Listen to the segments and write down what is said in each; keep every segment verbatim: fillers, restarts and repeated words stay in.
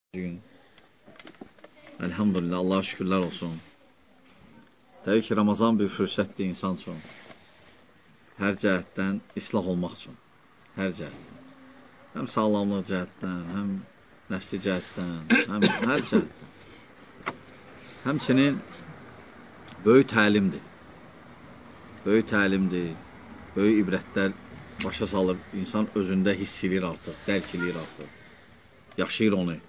Gün. Elhamdülillah, Allah'a şükürlər olsun. Təbii ki, Ramazan bir fürsətdir insan üçün. Hər cəhətdən islah olmaq üçün. Hər cəhətdən. Həm sağlamlıq cəhətdən, həm nəfsi cəhətdən, həm hər cəhətdən. Həmçinin böyük təlimdir. Böyük təlimdir, böyük ibrətlər başa salır. İnsan özündə hiss edir artıq, dərk edir artıq. Yaşayır onu.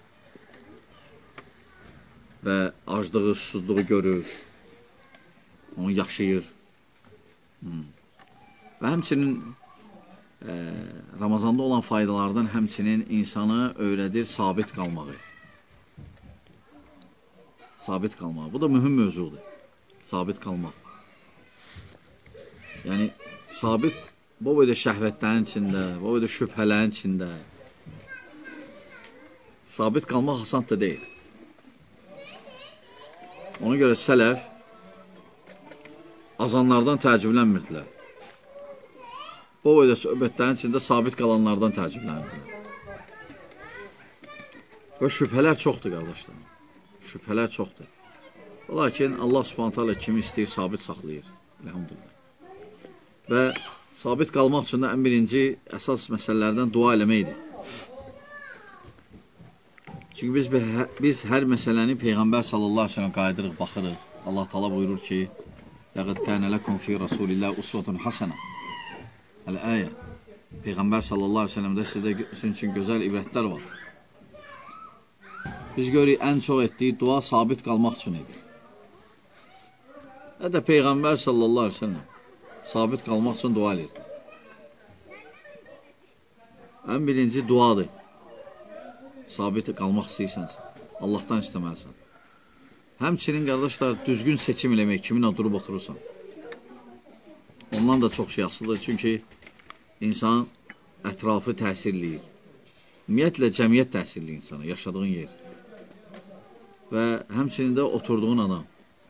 Və aclığı, susuzluğu görür, onu yaşayır. Hmm. Və həmçinin e, Ramazanda olan faydalardan həmçinin insanı öyrədir sabit qalmağı. Sabit qalmağı. Bu da mühüm mövzudur. Sabit qalmaq. Yəni, sabit bu boyda şəhvətlərin içində, bu boyda şübhələrin içində sabit qalmaq asan da deyil. Ona görə sələf azanlardan təəccüblənmirdilər. O boyda söhbətlərin içində sabit qalanlardan təəccüblənmirdilər. Və şübhələr çoxdur, qardaşlar. Şübhələr çoxdur. Lakin Allah Subhanahu taala kimi istəyir, sabit saxlayır. Elhamdülillah. Və sabit qalmaq üçün də ən birinci əsas məsələlərdən dua eləməkdir. Çünki biz, biz hər məsələni Peyğəmbər sallallahu aleyhi ve sellem qayıdırıq, baxırıq. Allah Taala buyurur ki, لَقَدْ كَانَ لَكُمْ فِي رَسُولِ اللّٰهِ أُسْوَةٌ حَسَنَةٌ Əl-əyə. Peyğəmbər sallallahu aleyhi ve sellemdə sizdə sizin üçün gözəl ibrətlər var. Biz görürük, ən çox etdiyi dua sabit qalmaq üçün edir. Hətta Peyğəmbər sallallahu aleyhi ve sellem sabit qalmaq üçün dua edir. Ən birinci duadır. Sabit qalmaq istəyirsənsə, Allahdan istəməlisən. Həmçinin, qardaşlar, düzgün seçim eləmək, kiminlə durub oturursan. Ondan da çox şey asılıdır, çünki insan ətrafı təsirləyir. Ümumiyyətlə, cəmiyyət təsirləyir insana, yaşadığın yer. Və həmçinin də oturduğun adam.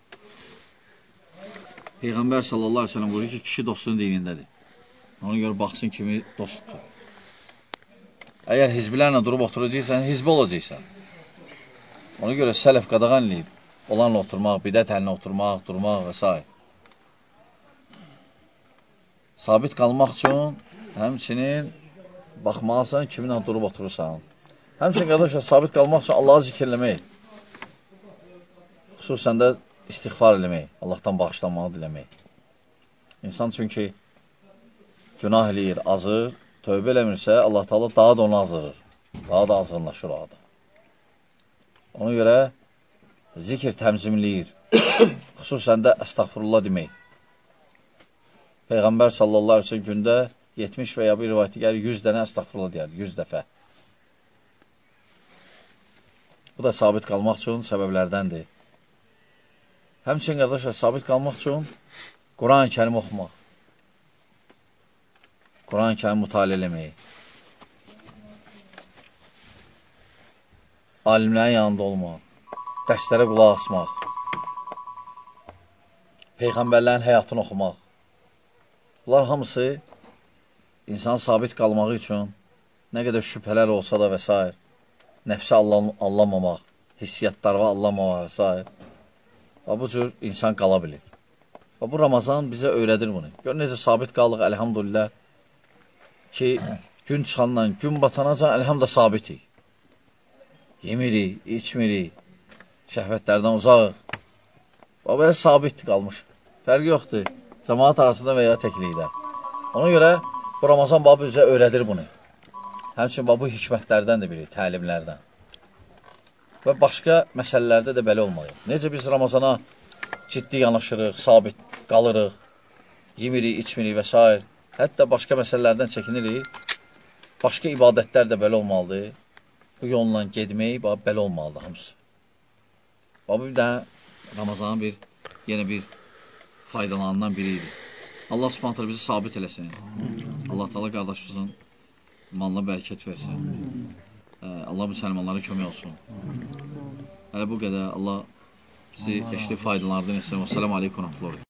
Peyğəmbər sallallahu aleyhi ve sellem buyurur ki, kişi dostunun dinindədir. Ona görə baxsın kimi dost tutur. Əgər hizbilərlə durub oturacaqsan, hizbi olacaqsan. Ona görə sələf qadağan eləyib. Olanla oturmaq, bidət əlinə oturmaq, durmaq və s. Sabit qalmaq üçün həmçinin baxmalısan, kiminlə durub oturursan. Həmçinin, qardaşlar, sabit qalmaq üçün Allahı zikirləmək. Xüsusən də istiğfar eləmək, Allahdan bağışlanmağı diləmək. İnsan çünki günah eləyir, azır. Tövbə eləmirsə, Allah Taala daha da onu azdırır. Daha da azğınlaşır o adam. Ona görə zikr təmzimləyir. Xüsusən də əstəğfurullah demək. Peyğəmbər sallallahu aleyhi ve sellem gündə yetmiş və ya bir rivayəti gəlir, yüz dənə əstəğfurullah deyər, yüz dəfə. Bu da sabit qalmaq üçün səbəblərdəndir. Həmçinin, qardaşlar, sabit qalmaq üçün Quran-ı Kərim oxumaq. Quran-ı Kərim mütaliə eləmək. Alimlərin yanında olmaq. Dərslərə qulaq asmaq. Peyğəmbərlərin həyatını oxumaq. Bunlar hamısı insan sabit qalmağı üçün nə qədər şübhələr olsa da və s. Nəfsi allamamaq, hissiyyatlarına allamamaq və s. Və bu cür insan qala bilir. Və bu Ramazan bizə öyrədir bunu. Gör, necə sabit qaldıq, əlhamdülillah. Ki, gün çıxandan, gün batanacan, əlhamda sabitik. Yemirik, içmirik, şəhvətlərdən uzaq. Və belə sabit qalmış. Fərqi yoxdur, cəmaat arasında və ya təklikdə. Ona görə bu Ramazan babı bizə öyrədir bunu. Həmçinin bu hikmətlərdən də biri, təlimlərdən. Və başqa məsələlərdə də belə olmalıyıq. Necə biz Ramazana ciddi yanaşırıq, sabit qalırıq, yemirik, içmirik və s. Hətta başqa məsələlərdən çəkinirik. Başqa ibadətlər də belə olmalıdır. Bu yolla gedmək, belə olmalıdır hamısı. Bu bir də Ramazanın bir, yenə bir faydalarından biriydi. Allah Subhanahu taala bizi sabit eləsin. Allah Taala qardaşımızın malına bərəkət versin. Allah müsəlmanlara kömək olsun. Hələ bu qədər Allah bizi eşli faydalardan etsin. Esselamu aleykum.